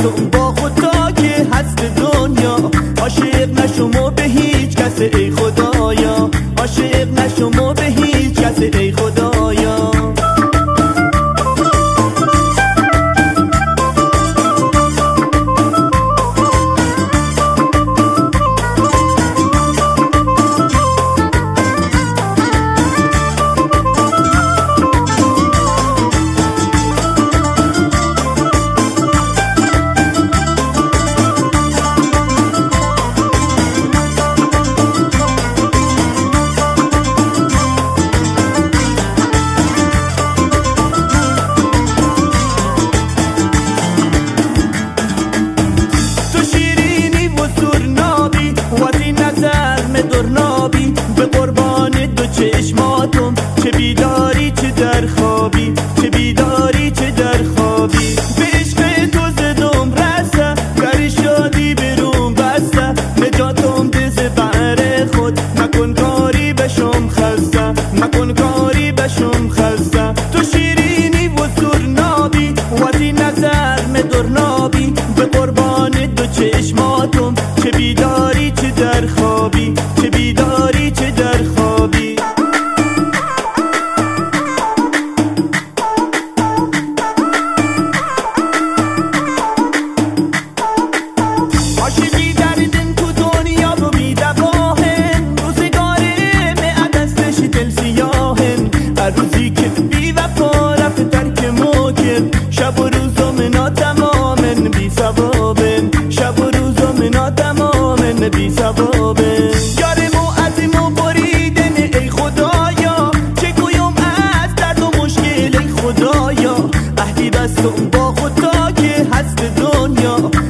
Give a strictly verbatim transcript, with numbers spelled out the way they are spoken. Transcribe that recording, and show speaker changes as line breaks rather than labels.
بستم با خدا که هست دنیا. عاشق نشم و به هیچ کس ای خدایا، عاشق نشم و به هیچ کس ای خدایا. به قربان دو چشماتم، چه بیداری چه در خوابی، چه بیداری چه در خوابی. به عشق تو زدم رسه، گر شادی برون بسته. نجاتم دز بر خود، مکن کاری بشم خسته، مکن کاری بشم خسته. تو شیرینی و سرنابی وقتی نظر مدرنابی. به قربان دو چشماتم، چه بیداری چه در خوابی، چه بیداری چه در خوابی. عاشقی دردن تو دنیا و بی دواهن، روزگاره می دستش دل سیاهن. هر روزی که بی وفا رفت ترک موکن، شب و روزم ناتمامن بی ثوابن، شب و روزم ناتمامن بی ثوابن. یارمو عزیمو بریدن ای خدایا، چه گویم از درد و مشکل ای خدایا. عهدی بستم با خدا که هست دنیا،